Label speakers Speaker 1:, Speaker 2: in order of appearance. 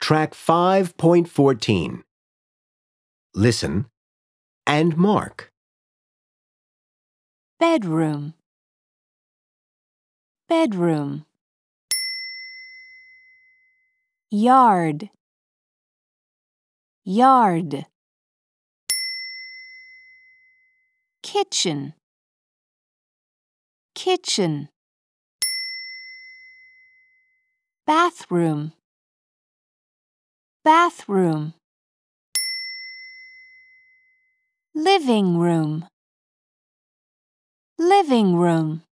Speaker 1: Track 5.14. Listen and mark.
Speaker 2: Bedroom. Bedroom. Yard. Yard. Kitchen. Kitchen. Bathroom. Bathroom. Living room. Living room.